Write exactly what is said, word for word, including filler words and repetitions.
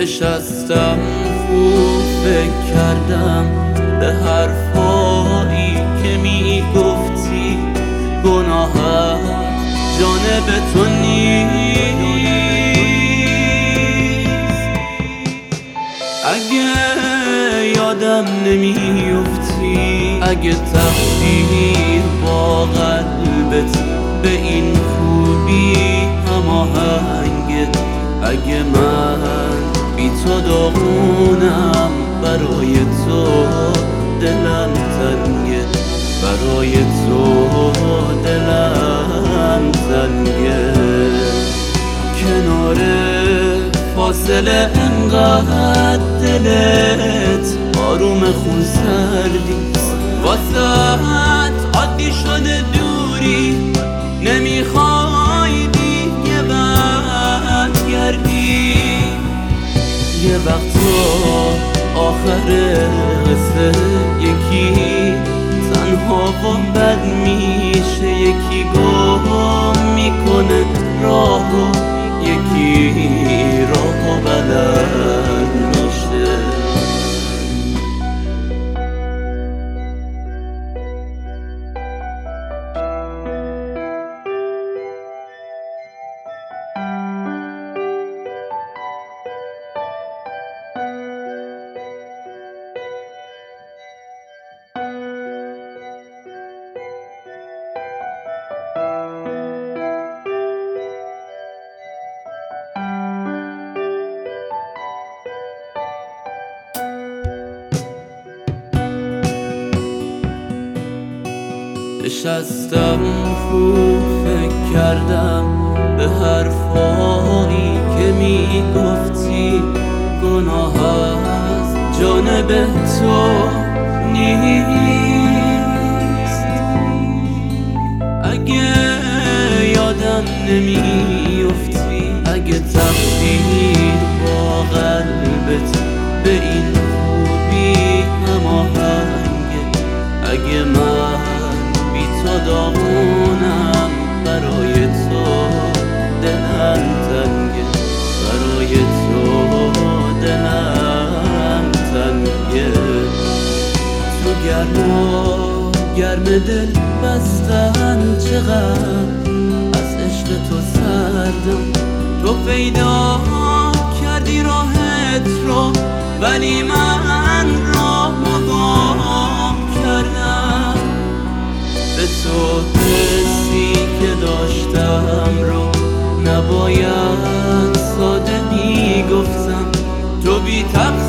نشستم خوب فکر کردم به حرفایی که میگفتی، گناهت جانب تو نیست. اگه یادم نمیافتی، اگه تقدیر با قلبت به این خوبی هماهنگت، اگه من بی تو داغونم، برای تو دلم تنگه، برای تو دلم تنگه. کنار فاصله انقدر دلت آروم خون سردیست، واسه عادی شده دوری، نمیخوای دیگه برگردی. یه وقتا آخر قصه یکی تنها و بد میشه، یکی گم میکنه راهو، یکی راهو بلد میشه. نشستم خوب فکر کردم به حرفایی که میگفتی، گناه از جانب تو نیست. اگه یادم نمیافتی، اگه تقدیر با قلبت به این خوبی هماهنگه، اگه من تو داغونم، برای تو دلم تنگه، برای تو دلم تنگه. تو گرما گرم دل بستن، چقدر از عشق تو سردم. تو پیدا کردی راحت رو، ولی من راه گم کردم. به تو حسی که داشتم رو نباید ساده میگفتم. تو بی